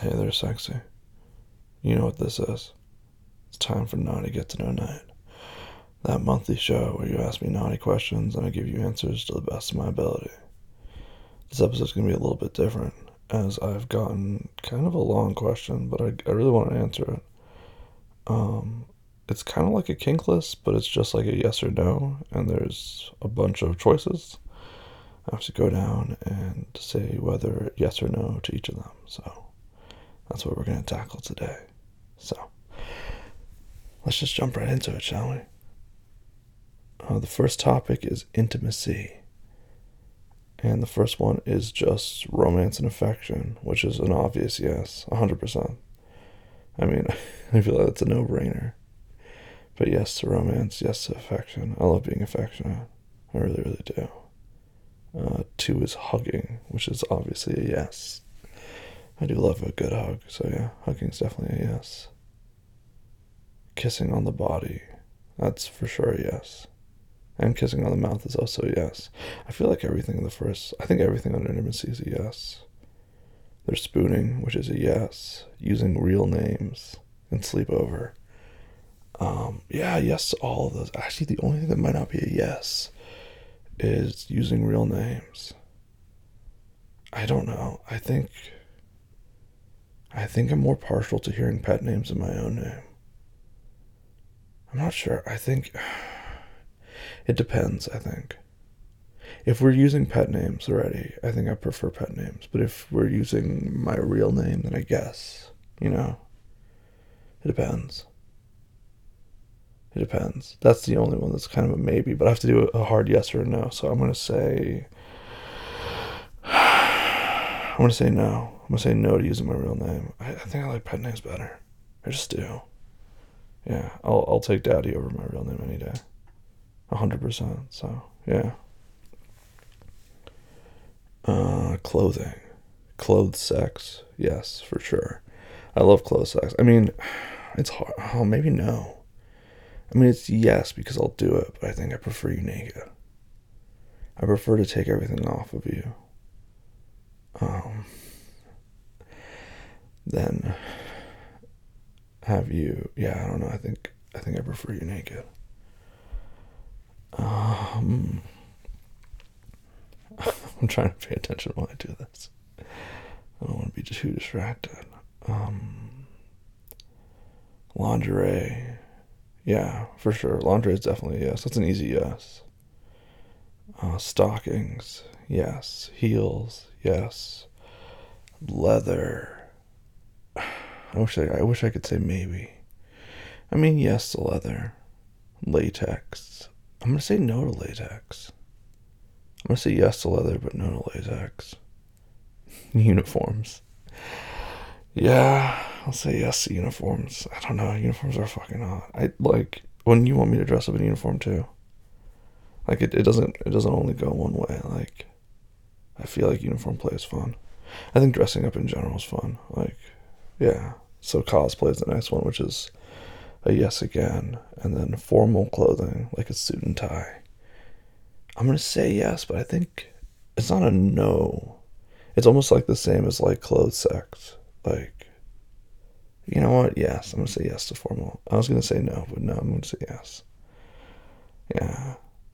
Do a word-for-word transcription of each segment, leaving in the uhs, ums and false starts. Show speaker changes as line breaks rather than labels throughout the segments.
Hey there, sexy. You know what this is. It's time for Naughty Get to Know Night. That monthly show where you ask me naughty questions and I give you answers to the best of my ability. This episode's going to be a little bit different, as I've gotten kind of a long question, but I, I really want to answer it. Um, it's kind of like a kink list, but it's just like a yes or no, and there's a bunch of choices. I have to go down and say whether yes or no to each of them, so that's what we're going to tackle today. So, let's just jump right into it, shall we? Uh, the first topic is intimacy. And the first one is just romance and affection, which is an obvious yes, one hundred percent. I mean, I feel like it's a no-brainer. But yes to romance, yes to affection. I love being affectionate. I really, really do. Uh, two is hugging, which is obviously a yes. I do love a good hug, so yeah, hugging's definitely a yes. Kissing on the body, that's for sure a yes. And kissing on the mouth is also a yes. I feel like everything in the first, I think everything under intimacy is a yes. There's spooning, which is a yes. Using real names and sleepover. Um, yeah, yes to all of those. Actually, the only thing that might not be a yes is using real names. I don't know. I think, I think I'm more partial to hearing pet names in my own name. I'm not sure. I think it depends, I think. If we're using pet names already, I think I prefer pet names. But if we're using my real name, then I guess, you know, it depends. It depends. That's the only one that's kind of a maybe, but I have to do a hard yes or a no. So I'm going to say, I'm going to say no. I'm going to say no to using my real name. I, I think I like pet names better. I just do. Yeah, I'll, I'll take daddy over my real name any day. one hundred percent. So, yeah. Uh, clothing. Clothed sex. Yes, for sure. I love clothed sex. I mean, it's hard. Oh, maybe no. I mean, it's yes because I'll do it, but I think I prefer you naked. I prefer to take everything off of you. Um, then have you, yeah, I don't know. I think, I think I prefer you naked. Um, I'm trying to pay attention while I do this. I don't want to be too distracted. Um, lingerie. Yeah, for sure. Lingerie is definitely a yes. That's an easy yes. Uh, stockings. Yes. Heels. Yes. Leather. I wish I, I wish I could say maybe. I mean, yes to leather. Latex. I'm going to say no to latex. I'm going to say yes to leather, but no to latex. Uniforms. Yeah, I'll say yes to uniforms. I don't know. Uniforms are fucking hot. I like when you want me to dress up in uniform too. Like it, it doesn't it doesn't only go one way. Like I feel like uniform play is fun. I think dressing up in general is fun. Like yeah. So cosplay is the next one, which is a yes again. And then formal clothing, like a suit and tie. I'm gonna say yes, but I think it's not a no. It's almost like the same as like clothes sex. Like, you know what? Yes, I'm gonna say yes to formal. I was gonna say no, but no, I'm gonna say yes. Yeah.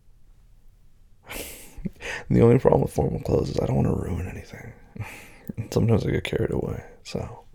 The only problem with formal clothes is I don't want to ruin anything. Sometimes I get carried away, so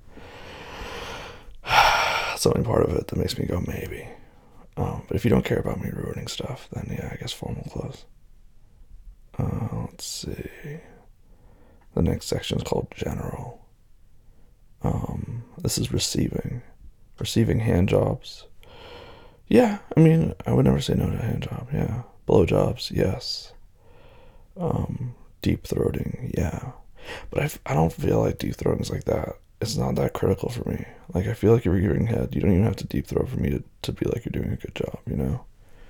that's the only part of it that makes me go maybe. Um, but if you don't care about me ruining stuff, then yeah, I guess formal clothes. Uh, let's see. The next section is called general. Um, this is receiving. Receiving hand jobs. Yeah, I mean, I would never say no to a hand job. Yeah. Blow jobs, yes. Um, deep throating, yeah. But I, I don't feel like deep throating is like that. It's not that critical for me. Like, I feel like if you're giving head, you don't even have to deep throat for me to, to be like you're doing a good job, you know?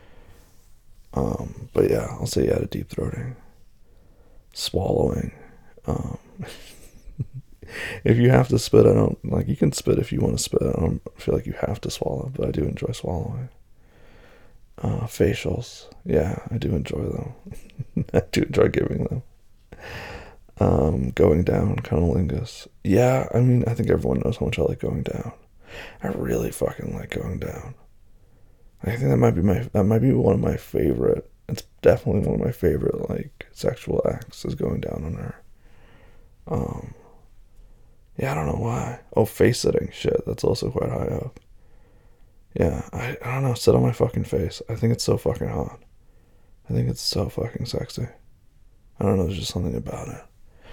Um, but yeah, I'll say yeah to deep throating. Swallowing. Um, if you have to spit, I don't, like, you can spit if you want to spit. I don't feel like you have to swallow, but I do enjoy swallowing. Uh, facials. Yeah, I do enjoy them. I do enjoy giving them. Um, going down, cunnilingus. Yeah, I mean, I think everyone knows how much I like going down. I really fucking like going down. I think that might be my that might be one of my favorite. It's definitely one of my favorite like sexual acts is going down on her. Um, yeah, I don't know why. Oh, face sitting, shit, that's also quite high up. Yeah, I I don't know. Sit on my fucking face. I think it's so fucking hot. I think it's so fucking sexy. I don't know. There's just something about it.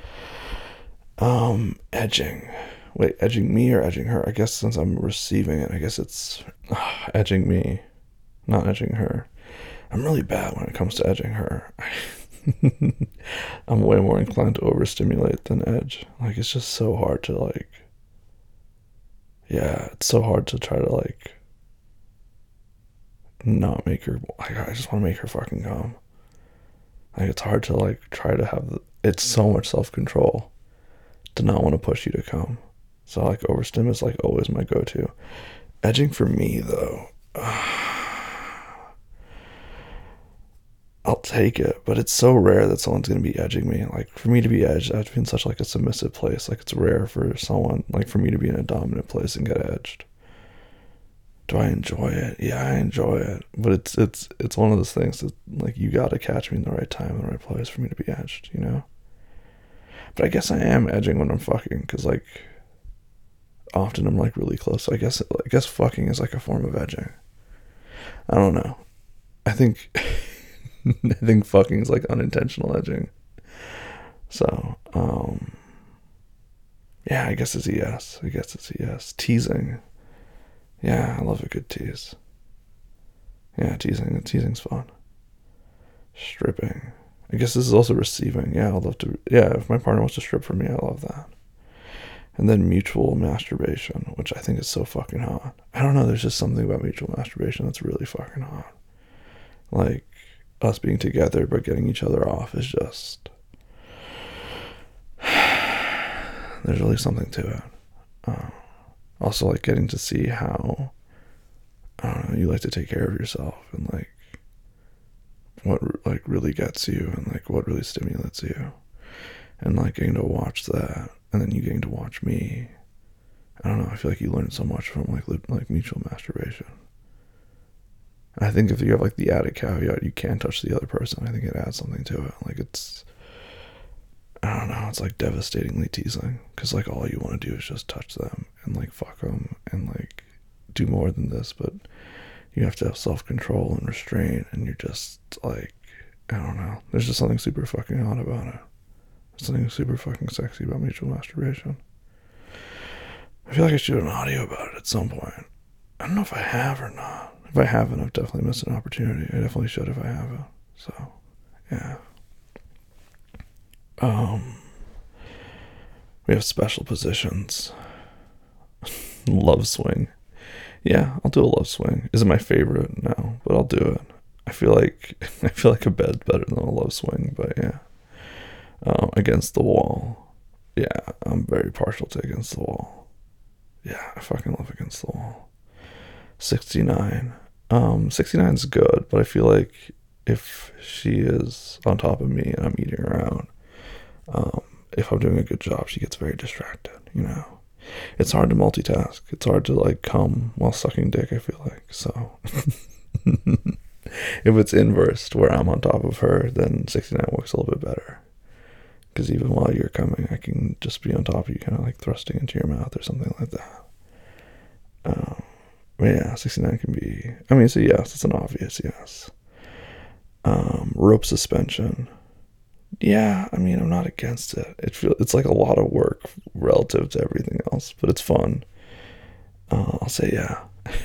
Um, edging. Wait, edging me or edging her? I guess since I'm receiving it, I guess it's uh, edging me, not edging her. I'm really bad when it comes to edging her. I'm way more inclined to overstimulate than edge. Like, it's just so hard to, like, yeah, it's so hard to try to, like, not make her, like, I just want to make her fucking come. Like, it's hard to, like, try to have, the, it's so much self-control to not want to push you to come. So, like, overstim is, like, always my go-to. Edging for me, though, I'll take it, but it's so rare that someone's going to be edging me. Like, for me to be edged, I have to be in such, like, a submissive place. Like, it's rare for someone, like, for me to be in a dominant place and get edged. Do I enjoy it? Yeah, I enjoy it. But it's, it's, it's one of those things that, like, you gotta catch me in the right time, in the right place for me to be edged, you know? But I guess I am edging when I'm fucking, because, like, often I'm, like, really close. So I guess, I guess fucking is, like, a form of edging. I don't know. I think... I think fucking is like unintentional edging. So, um, yeah, I guess it's a yes. I guess it's a yes. Teasing. Yeah, I love a good tease. Yeah, teasing. Teasing's fun. Stripping. I guess this is also receiving. Yeah, I'd love to. Yeah, if my partner wants to strip for me, I love that. And then mutual masturbation, which I think is so fucking hot. I don't know. There's just something about mutual masturbation that's really fucking hot. Like, us being together but getting each other off is just there's really something to it. Uh, also, like, getting to see how I don't know, you like to take care of yourself and like what like really gets you and like what really stimulates you, and like getting to watch that and then you getting to watch me. I don't know. I feel like you learn so much from like li- like mutual masturbation. I think if you have like the added caveat, you can't touch the other person. I think it adds something to it. Like, it's, I don't know, it's like devastatingly teasing. Because like all you want to do is just touch them and like fuck them and like do more than this. But you have to have self-control and restraint. And you're just like, I don't know. There's just something super fucking hot about it. There's something super fucking sexy about mutual masturbation. I feel like I should do an audio about it at some point. I don't know if I have or not. If I haven't, I've definitely missed an opportunity. I definitely should if I haven't. So, yeah. Um, we have special positions. Love swing. Yeah, I'll do a love swing. Is it my favorite? No, but I'll do it. I feel like I feel like a bed's better than a love swing, but yeah. Um, against the wall. Yeah, I'm very partial to against the wall. Yeah, I fucking love against the wall. sixty-nine. Um, sixty-nine is good, but I feel like if she is on top of me and I'm eating her out, um, if I'm doing a good job, she gets very distracted, you know? It's hard to multitask. It's hard to, like, come while sucking dick, I feel like, so. If it's inversed, where I'm on top of her, then sixty-nine works a little bit better. Because even while you're coming, I can just be on top of you, kind of like thrusting into your mouth or something like that. Um, but yeah, sixty-nine can be, I mean, it's a yes. It's an obvious yes. Um, rope suspension. Yeah, I mean, I'm not against it. It feel, it's like a lot of work relative to everything else, but it's fun. Uh, I'll say yeah.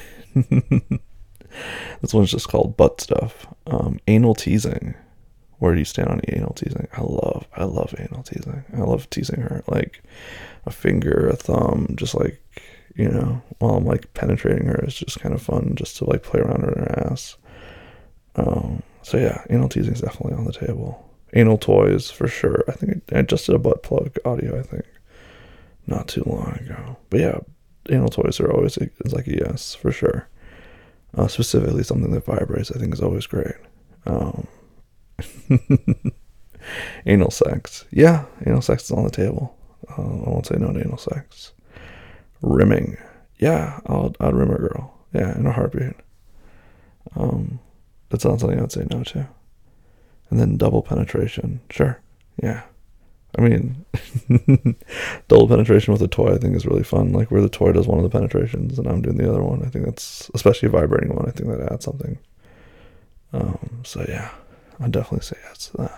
This one's just called butt stuff. Um, anal teasing. Where do you stand on anal teasing? I love, I love anal teasing. I love teasing her. Like, a finger, a thumb, just like, you know, while I'm like penetrating her, it's just kind of fun just to like play around in her ass. Um, so yeah, anal teasing is definitely on the table. Anal toys for sure. I think I just did a butt plug audio, I think, not too long ago. But yeah, anal toys are always it's like a yes for sure. Uh, specifically something that vibrates, I think, is always great. Um, Anal sex. Yeah, anal sex is on the table. Uh, I won't say no to anal sex. Rimming. Yeah, I'll, I'd rim a girl. Yeah, in a heartbeat. Um, that's not something I'd say no to. And then double penetration. Sure. Yeah. I mean, double penetration with a toy I think is really fun. Like where the toy does one of the penetrations and I'm doing the other one. I think that's, especially a vibrating one, I think that adds something. Um, so yeah, I'd definitely say yes to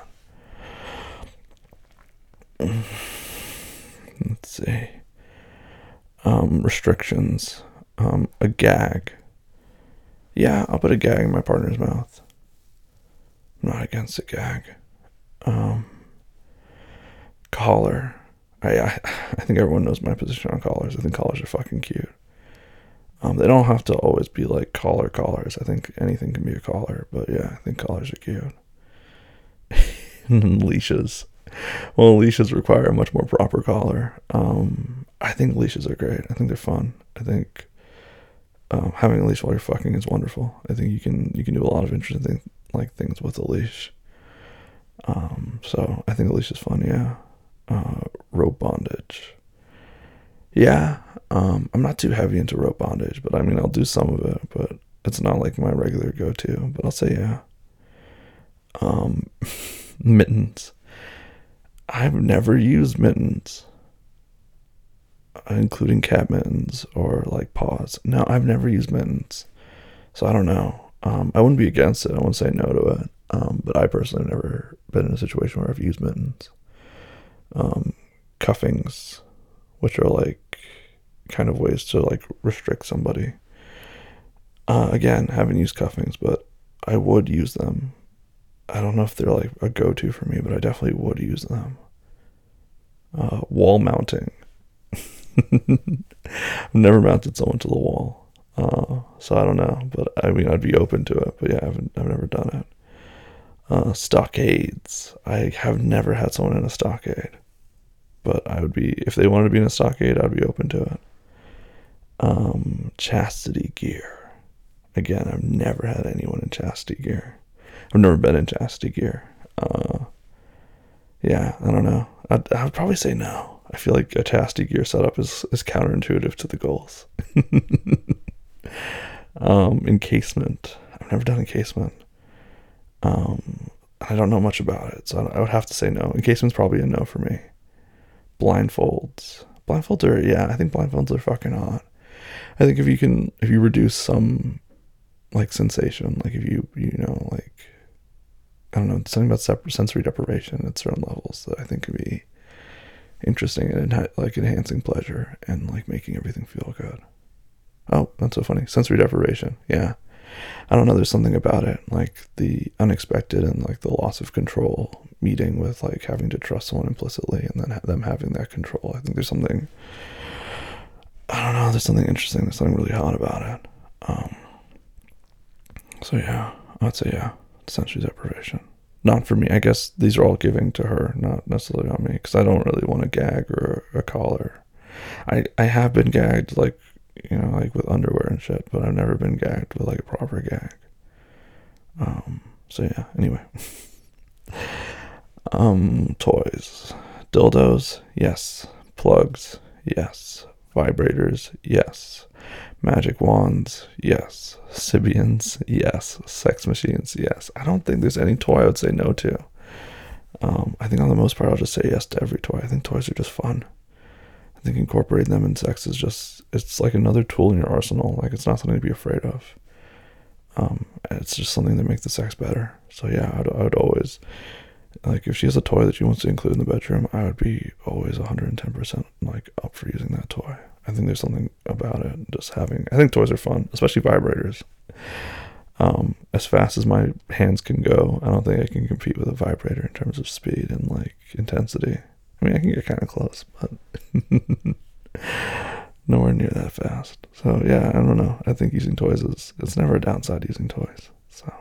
that. Let's see. Um, restrictions. Um, a gag. Yeah, I'll put a gag in my partner's mouth. I'm not against a gag. Um, collar. I, I I think everyone knows my position on collars. I think collars are fucking cute. Um, they don't have to always be like collar collars. I think anything can be a collar, but yeah, I think collars are cute. And leashes. Well, leashes require a much more proper collar. Um, I think leashes are great. I think they're fun. I think um, having a leash while you're fucking is wonderful. I think you can you can do a lot of interesting thing, like things with a leash. Um, so I think a leash is fun. Yeah. Uh, rope bondage. Yeah. Um, I'm not too heavy into rope bondage, but I mean I'll do some of it, but it's not like my regular go-to. But I'll say yeah. Um, mittens. I've never used mittens, including cat mittens or like paws. No, I've never used mittens, so I don't know. Um, I wouldn't be against it. I wouldn't say no to it. Um, but I personally have never been in a situation where I've used mittens. Um, cuffings, which are like kind of ways to like restrict somebody. Uh, again, haven't used cuffings, but I would use them. I don't know if they're like a go-to for me, but I definitely would use them. Uh, wall mounting. I've never mounted someone to the wall, uh, so I don't know. But I mean, I'd be open to it. But yeah, I've I've never done it. Uh, stockades. I have never had someone in a stockade, but I would be, if they wanted to be in a stockade, I'd be open to it. Um, chastity gear. Again, I've never had anyone in chastity gear. I've never been in chastity gear. Uh, yeah, I don't know. I'd, I would probably say no. I feel like a chastity gear setup is, is counterintuitive to the goals. um, encasement. I've never done encasement. Um, I don't know much about it, so I would have to say no. Encasement's probably a no for me. Blindfolds. Blindfolds are, yeah, I think blindfolds are fucking hot. I think if you can, if you reduce some, like, sensation, like if you, you know, like, I don't know, something about sensory deprivation at certain levels that I think could be interesting and like enhancing pleasure and like making everything feel good. Oh, that's so funny. Sensory deprivation. Yeah. I don't know. There's something about it, like the unexpected and like the loss of control meeting with like having to trust someone implicitly and then them having that control. I think there's something, I don't know. There's something interesting. There's something really hot about it. Um, so yeah, I'd say yeah, sensory deprivation. Not for me. I guess these are all giving to her, not necessarily on me, because I don't really want a gag or a collar. I, I have been gagged, like, you know, like with underwear and shit, but I've never been gagged with like a proper gag. Um, so yeah, anyway. um, toys. Dildos, yes. Plugs, yes. Vibrators, yes. Magic wands, yes. Sybians, yes. Sex machines, yes. I don't think there's any toy I would say no to. Um, I think on the most part I'll just say yes to every toy. I think toys are just fun. I think incorporating them in sex is just, it's like another tool in your arsenal. Like it's not something to be afraid of. Um, it's just something that makes the sex better. So yeah, I'd, I would always, like if she has a toy that she wants to include in the bedroom, I would be always one hundred ten percent like up for using that toy. I think there's something about it, just having, I think toys are fun, especially vibrators. Um, as fast as my hands can go, I don't think I can compete with a vibrator in terms of speed and like intensity. I mean, I can get kind of close, but nowhere near that fast. So yeah, I don't know. I think using toys is, it's never a downside using toys. So,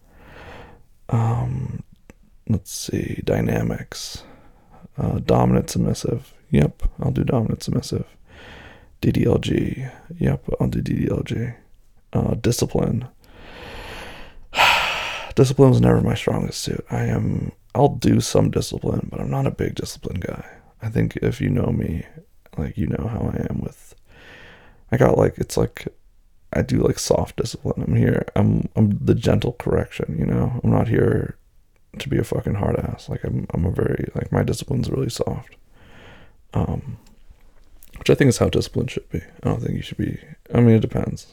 um, let's see, dynamics, uh, dominant, submissive. Yep, I'll do dominant, submissive. D D L G. Yep, I'll do D D L G. Uh, discipline. Discipline was never my strongest suit. I am I'll do some discipline, but I'm not a big discipline guy. I think if you know me, like, you know how I am with, I got like, it's like, I do like soft discipline. I'm here, I'm, I'm the gentle correction, you know? I'm not here to be a fucking hard ass. Like, I'm, I'm a very, like, my discipline's really soft. Um, which I think is how discipline should be. I don't think you should be, I mean, it depends.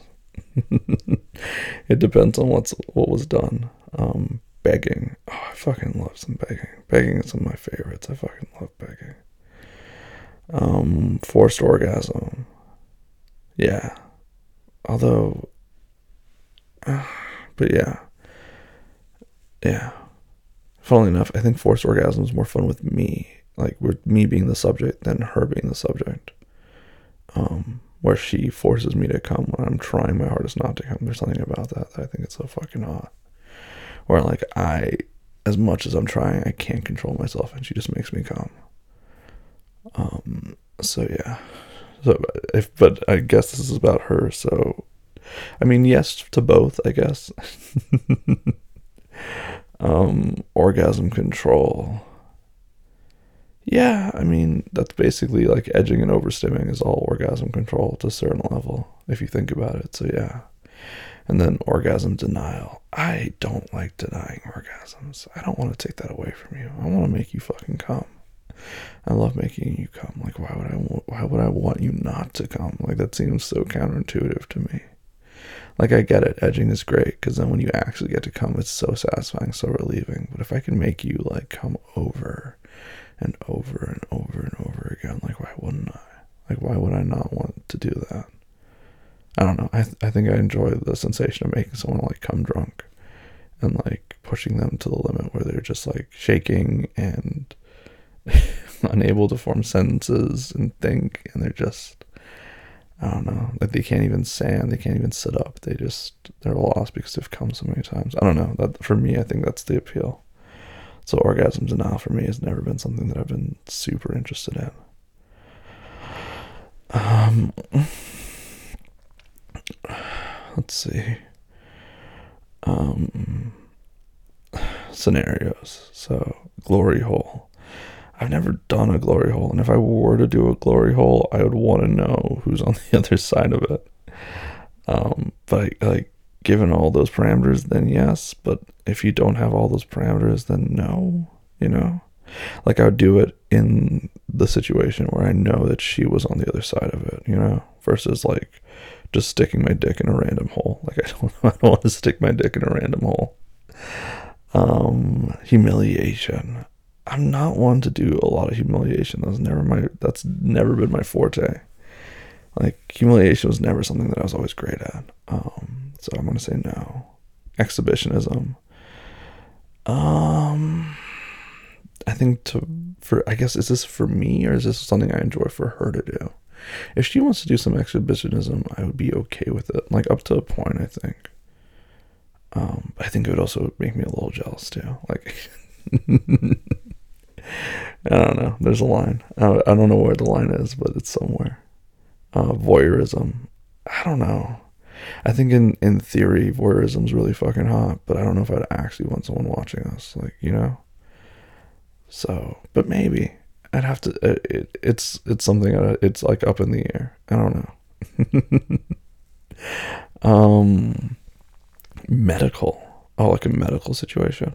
It depends on what's, what was done. Um, begging. Oh, I fucking love some begging. Begging is some of my favorites. I fucking love begging. Um, forced orgasm. Yeah. Although, uh, but yeah. Yeah. Funnily enough, I think forced orgasm is more fun with me. Like, with me being the subject than her being the subject. Um, where she forces me to come when I'm trying my hardest not to come. There's something about that that I think it's so fucking hot. Where, like, I, as much as I'm trying, I can't control myself, and she just makes me come. Um, so yeah. So if, but I guess this is about her, so, I mean, yes to both, I guess. um, orgasm control. Yeah, I mean, that's basically like edging and overstimming is all orgasm control to a certain level, if you think about it. So yeah. And then orgasm denial. I don't like denying orgasms. I don't want to take that away from you. I want to make you fucking come. I love making you come. Like, why would I why would I want you not to come? Like, that seems so counterintuitive to me. Like, I get it. Edging is great because then when you actually get to come, it's so satisfying, so relieving. But if I can make you, like, come over and over and over and over again, like, why wouldn't I? Like, why would I not want to do that? I don't know. I th- I think I enjoy the sensation of making someone, like, come drunk and, like, pushing them to the limit where they're just, like, shaking and unable to form sentences and think, and they're just, I don't know, like, they can't even stand, they can't even sit up, they just, they're lost because they've come so many times. I don't know, that for me, I think that's the appeal. So orgasm denial for me has never been something that I've been super interested in. Um, let's see. Um, scenarios. So, glory hole. I've never done a glory hole, and if I were to do a glory hole, I would want to know who's on the other side of it. Um, but like, given all those parameters, then yes. But if you don't have all those parameters, then no. You know, like, I would do it in the situation where I know that she was on the other side of it. You know, versus like just sticking my dick in a random hole. Like, I don't, I don't want to stick my dick in a random hole. Um, humiliation. I'm not one to do a lot of humiliation. That's never my. That's never been my forte. Like, humiliation was never something that I was always great at. Um, so I'm gonna say no. Exhibitionism. Um, I think to for I guess is this for me or is this something I enjoy for her to do? If she wants to do some exhibitionism, I would be okay with it. Like, up to a point, I think. Um, I think it would also make me a little jealous too. Like. I don't know. There's a line. I don't know where the line is, but it's somewhere. Uh, voyeurism. I don't know. I think in, in theory, voyeurism's really fucking hot, but I don't know if I'd actually want someone watching us, like, you know? So, but maybe. I'd have to, it, it, it's it's something, that it's like up in the air. I don't know. um, medical. Oh, like a medical situation.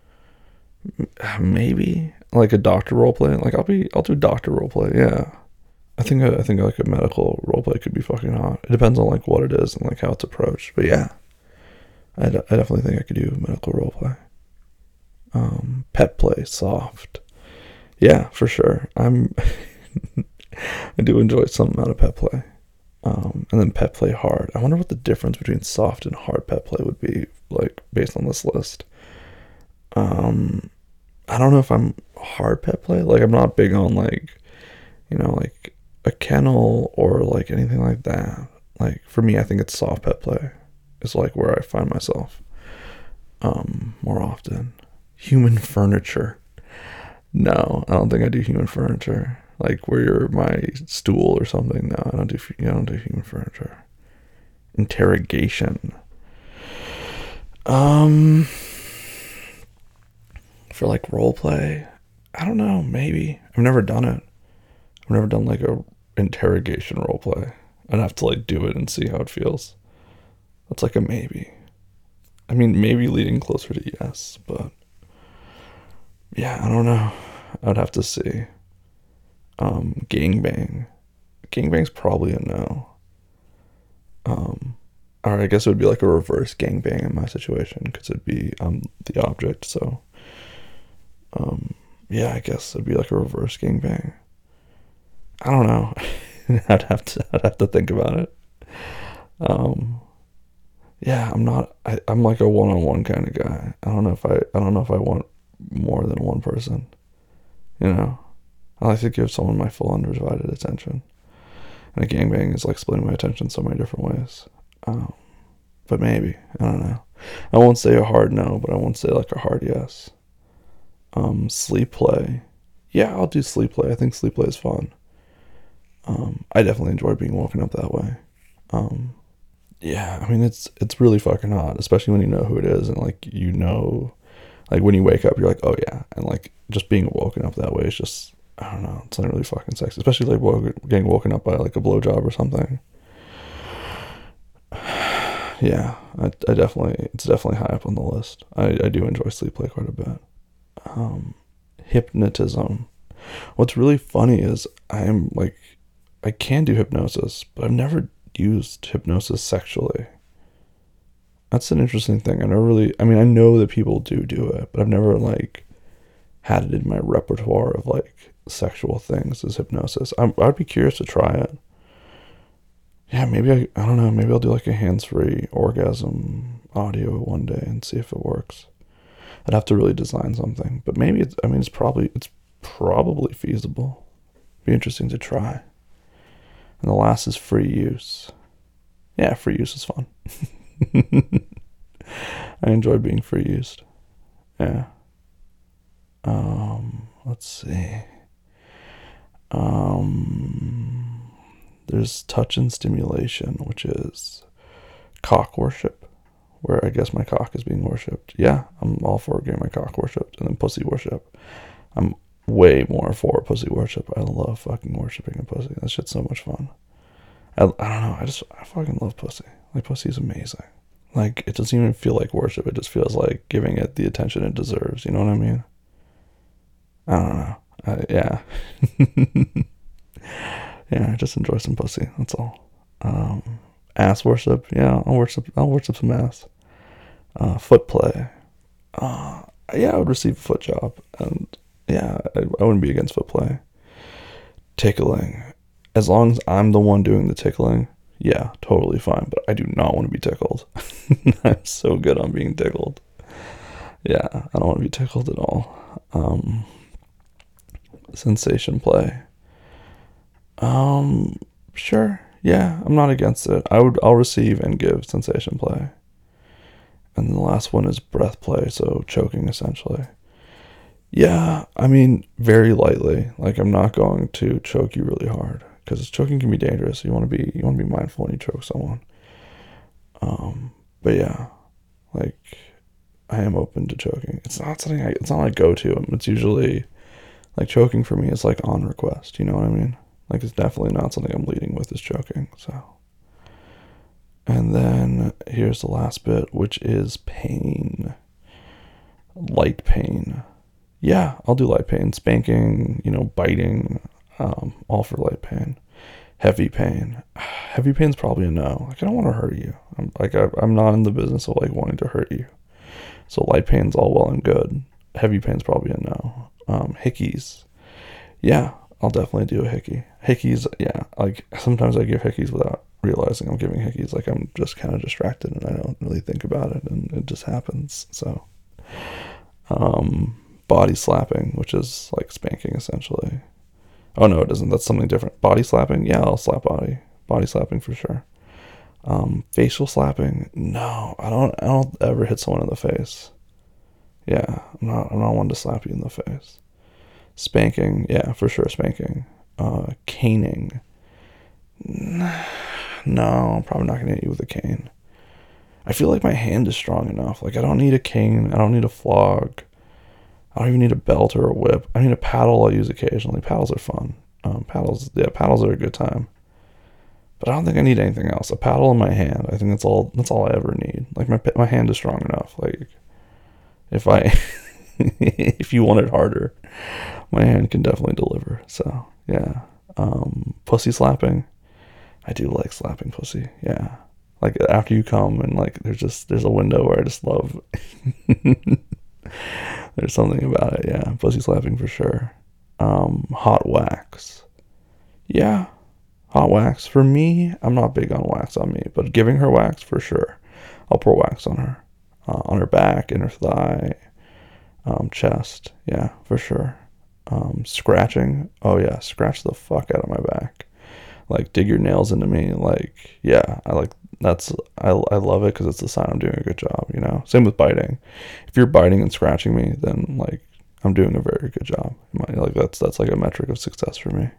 Maybe. Like a doctor roleplay. Like, I'll be, I'll do doctor roleplay, yeah. I think I think like a medical roleplay could be fucking hot. It depends on like what it is and like how it's approached. But yeah, I, d- I definitely think I could do medical roleplay. Um, pet play, soft. Yeah, for sure. I'm. I do enjoy some amount of pet play. Um, and then pet play hard. I wonder what the difference between soft and hard pet play would be, like, based on this list. Um, I don't know if I'm hard pet play. Like, I'm not big on, like, you know, like a kennel or like anything like that. Like, for me, I think it's soft pet play. It's like where I find myself um, more often. Human furniture. No, I don't think I do human furniture. Like where you're my stool or something. No, I don't do. I don't do human furniture. Interrogation. Um, For like role play, I don't know, maybe. I've never done it. I've never done like a interrogation role play. I'd have to like do it and see how it feels. That's like a maybe. I mean, maybe leading closer to yes, but yeah, I don't know. I'd have to see. Um, gangbang. Gangbang's probably a no. Um, or I guess it would be like a reverse gangbang in my situation because it'd be um the object. So, um, yeah, I guess it'd be like a reverse gangbang. I don't know. I'd have to. I'd have to think about it. Um, yeah, I'm not. I, I'm like a one-on-one kind of guy. I don't know if I. I don't know if I want more than one person. You know, I like to give someone my full undivided attention. And a gangbang is like splitting my attention so many different ways. Um, but maybe. I don't know. I won't say a hard no, but I won't say like a hard yes. Um, sleep play. Yeah, I'll do sleep play. I think sleep play is fun. Um, I definitely enjoy being woken up that way. Um, yeah, I mean, it's it's really fucking hot, especially when you know who it is and like, you know, like when you wake up, you're like, oh yeah. And like just being woken up that way is just, I don't know, it's like really fucking sexy, especially like woke, getting woken up by like a blowjob or something. Yeah, I, I definitely, it's definitely high up on the list. I, I do enjoy sleep play quite a bit. Um, hypnotism. What's really funny is I'm like, I can do hypnosis, but I've never used hypnosis sexually. That's an interesting thing. I never really, I mean, I know that people do do it, but I've never like had it in my repertoire of like sexual things as hypnosis. I'm, I'd be curious to try it. Yeah, maybe I, I don't know, maybe I'll do like a hands-free orgasm audio one day and see if it works. I'd have to really design something, but maybe it's, I mean, it's probably, it's probably feasible. Be interesting to try. And the last is free use. Yeah, free use is fun. I enjoy being free used. Yeah. Um, let's see. Um, there's touch and stimulation, which is cock worship, where I guess my cock is being worshipped. Yeah, I'm all for getting my cock worshipped. And then pussy worship. I'm way more for pussy worship. I love fucking worshiping a pussy. That shit's so much fun. I, I don't know. I just, I fucking love pussy. Like, pussy is amazing. Like, it doesn't even feel like worship. It just feels like giving it the attention it deserves. You know what I mean? I don't know. Uh, yeah. Yeah, I just enjoy some pussy. That's all. Um, ass worship. Yeah, I'll worship. I'll worship some ass. Uh, foot play. Uh, yeah, I would receive a foot job, and yeah, I, I wouldn't be against foot play. Tickling. As long as I'm the one doing the tickling, yeah, totally fine. But I do not want to be tickled. I'm so good on being tickled. Yeah, I don't want to be tickled at all. Um, sensation play. Um, sure. Yeah, I'm not against it. I would, I'll receive and give sensation play. And the last one is breath play, so choking essentially. Yeah, I mean, very lightly. Like, I'm not going to choke you really hard because choking can be dangerous. You want to be, you want to be mindful when you choke someone. Um, but yeah, like, I am open to choking. It's not something I, it's not like go to. It's usually like choking for me is like on request. You know what I mean? Like, it's definitely not something I'm leading with is choking. So, and then here's the last bit, which is pain. Light pain. Yeah, I'll do light pain. Spanking, you know, biting, um, all for light pain. Heavy pain. Heavy pain's probably a no. Like, I don't want to hurt you. I'm like, I, I'm not in the business of like wanting to hurt you. So light pain's all well and good. Heavy pain's probably a no. Um, hickeys. Yeah, I'll definitely do a hickey. Hickeys, yeah. Like, sometimes I give hickeys without realizing I'm giving hickeys. Like, I'm just kind of distracted and I don't really think about it and it just happens. So, um, body slapping, which is like spanking essentially. Oh no, it doesn't. That's something different. Body slapping, yeah, I'll slap body. Body slapping for sure. Um, facial slapping, no, I don't. I don't ever hit someone in the face. Yeah, I'm not. I'm not one to slap you in the face. Spanking, yeah, for sure. Spanking. Uh, caning. No, I'm probably not gonna hit you with a cane. I feel like my hand is strong enough. Like, I don't need a cane. I don't need a flog. I don't even need a belt or a whip. I need a paddle I'll use occasionally. Paddles are fun. Um, paddles, yeah, paddles are a good time. But I don't think I need anything else. A paddle in my hand. I think that's all. That's all I ever need. Like my my hand is strong enough. Like if I if you want it harder, my hand can definitely deliver. So yeah. Um, pussy slapping. I do like slapping pussy. Yeah. Like after you come and like there's just there's a window where I just love. There's something about it. Yeah. Pussy slapping for sure. Um, hot wax. Yeah. Hot wax. For me, I'm not big on wax on me, but giving her wax for sure. I'll pour wax on her. Uh, on her back, in her thigh, um, chest. Yeah, for sure. Um, scratching. Oh yeah, scratch the fuck out of my back. Like dig your nails into me. Like yeah, I like that's I I love it because it's a sign I'm doing a good job. You know. Same with biting. If you're biting and scratching me, then like I'm doing a very good job. Like that's that's like a metric of success for me.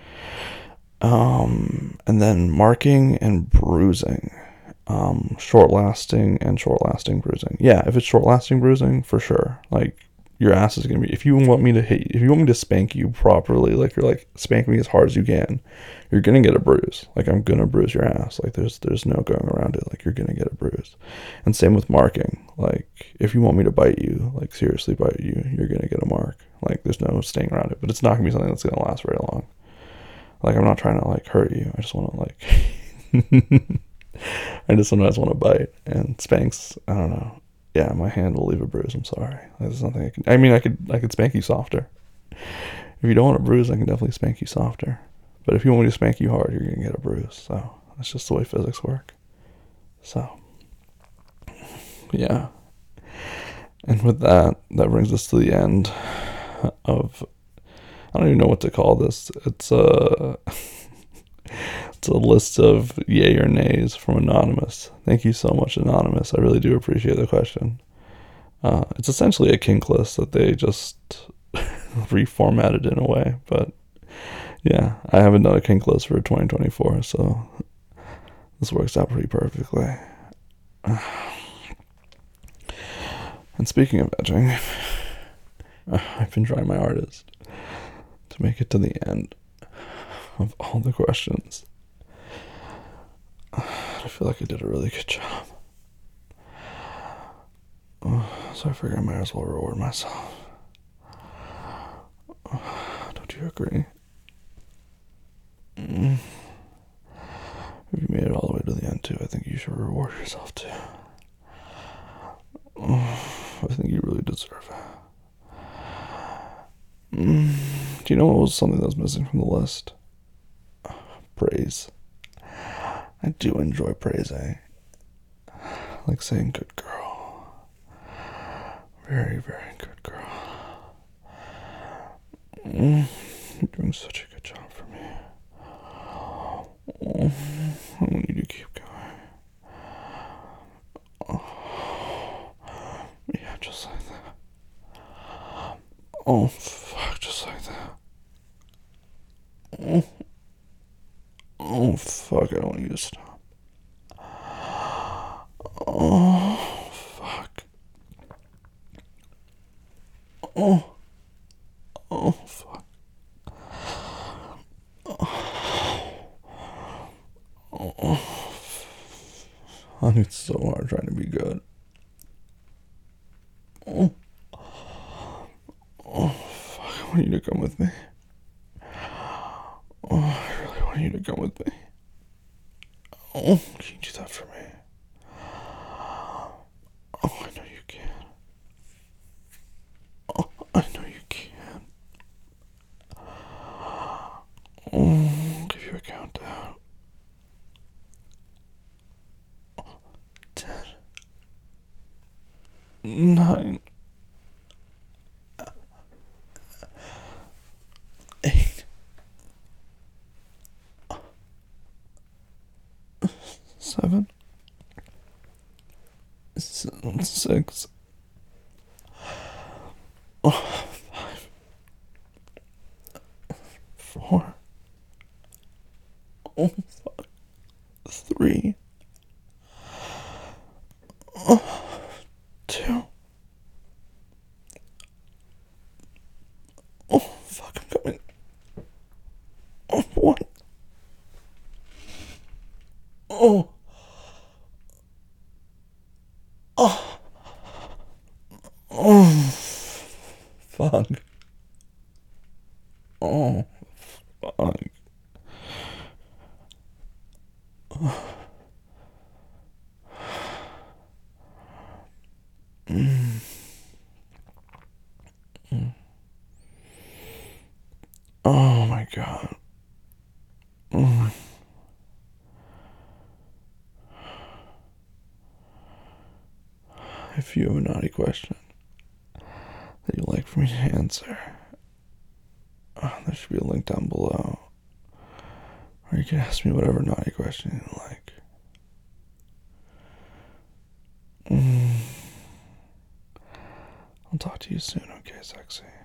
Um, and then marking and bruising. Um, short lasting and short lasting bruising. Yeah, if it's short lasting bruising, for sure. Like your ass is gonna be. If you want me to hit, if you want me to spank you properly, like you're like spank me as hard as you can, you're gonna get a bruise. Like I'm gonna bruise your ass. Like there's there's no going around it. Like you're gonna get a bruise. And same with marking. Like if you want me to bite you, like seriously bite you, you're gonna get a mark. Like there's no staying around it. But it's not gonna be something that's gonna last very long. Like I'm not trying to like hurt you. I just want to like. I just sometimes want to bite, and spanks. I don't know. Yeah, my hand will leave a bruise. I'm sorry. There's nothing I can. I mean, I could I could spank you softer. If you don't want a bruise, I can definitely spank you softer. But if you want me to spank you hard, you're gonna get a bruise. So that's just the way physics work. So yeah. And with that, that brings us to the end of. I don't even know what to call this. It's a. It's a list of yay or nays from Anonymous. Thank you so much, Anonymous. I really do appreciate the question. Uh, it's essentially a kink list that they just reformatted in a way. But yeah, I haven't done a kink list for twenty twenty-four, so this works out pretty perfectly. And speaking of edging, I've been trying my hardest to make it to the end of all the questions. I feel like I did a really good job. So I figure I might as well reward myself. Don't you agree? If you made it all the way to the end too, I think you should reward yourself too. I think you really deserve it. Do you know what was something that was missing from the list? Praise. I do enjoy praise, eh? Like saying good girl. Very, very good girl. Mm, you're doing such a good job for me. Oh, I want you to keep going. Oh, yeah, just like that. Oh, fuck, just like that. Oh. Oh, fuck, I don't want you to stop. Oh, fuck. Oh. Oh, fuck. Oh. Oh. Honey, it's so hard trying to be good. Oh. Oh, fuck, I want you to come with me. Oh, I really want you to come with me. Oh, can you do that for me? Oh, I know you can. Oh, I know you can. Oh, I'll give you a countdown. Ten. Nine. Eight. Seven. Six. Oh, five. Four. Oh, fuck. Three. Oh, two. Oh. Oh. Oh. Fuck. Oh. Fuck. Mm. Mm. Oh my god. Mm. If you have a naughty question that you'd like for me to answer, uh, there should be a link down below. Or you can ask me whatever naughty question you like. Mm. I'll talk to you soon, okay, sexy?